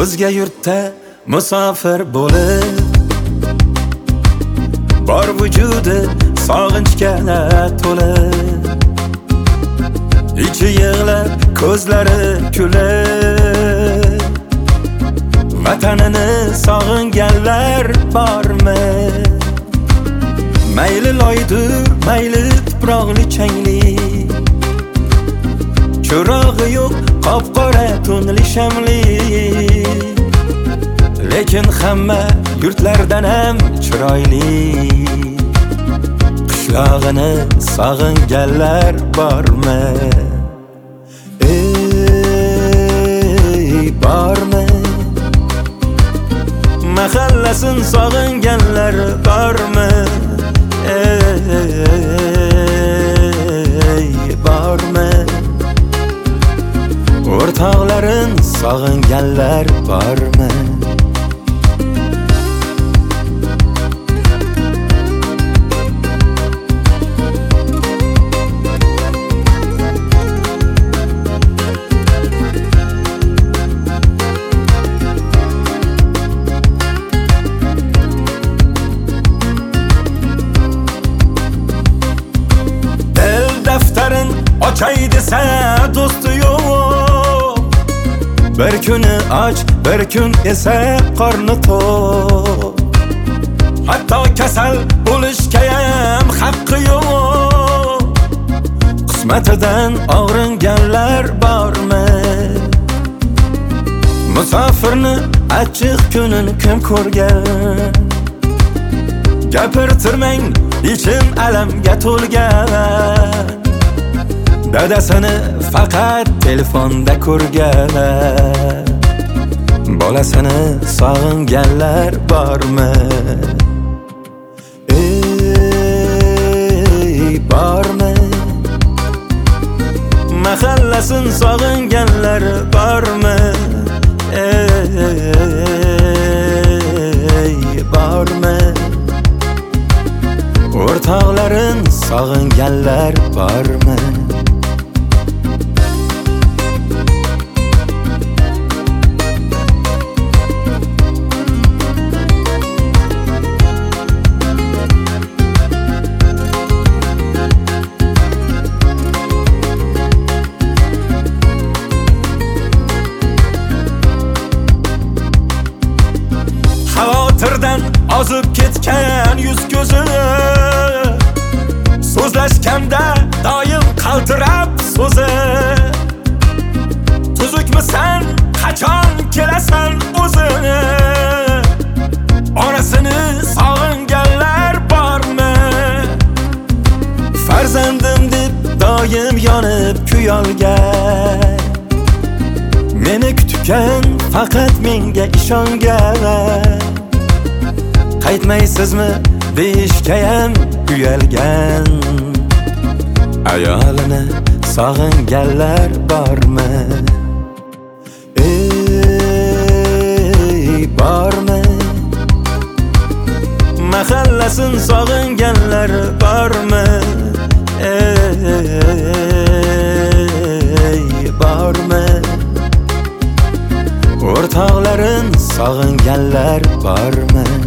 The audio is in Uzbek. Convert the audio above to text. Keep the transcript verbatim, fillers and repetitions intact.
o'zga yurtda musofir bo'lib, bor vujudi sog'inchga to'lib, ichi yig'lab ko'zlari kulib, vatanini sog'inganlar bormi? Mayli loydur, mayli tuproqli changli, chirog'i yo'q qop-qora tunli shamli, lekin hamma yurtlardan ham chiroyli. Qishlog'ini sog'inganlar bormi? Ey, bormi? Mahallasin sog'inganlar bormi? Ey, bormi? O'rtoqlarin sog'inganlar bormi? Daftarin ochay desa do'sti yo'q, bir kuni och, bir kun esa qorni to'q. Hatto kasal bo'lishga ham haqqi yo'q. Qismatidan og'ringanlar bormi? Musofirni achchiq kunin kim ko'rgan? Gapirtirmang, ichim alamga to'lgan. Dadasini faqat telefonda ko'rgan, bolasini sog'inganlar bormi? Ey, bormi? Mahallasin sog'inganlar bormi? Ey, bormi? O'rtoqlarin sog'inganlar bormi? Xavotirdan ozib ketgan yuz ko'zi, so'zlashganda doim qaltirab so'zi. Tuzukmisan, qachon kelasan o'zini? Onasini sog'inganlar bormi? Farzandim deb doim yonib kuyolgan, meni kutgan faqat menga ishongan. Qaytmaysizmi deyishga ham uyalgan, ayolini sog'inganlar bormi? Ey, bormi? Mahallasin sog'inganlar bormi? Ey, bormi? O'rtoqlarin sog'inganlar bormi?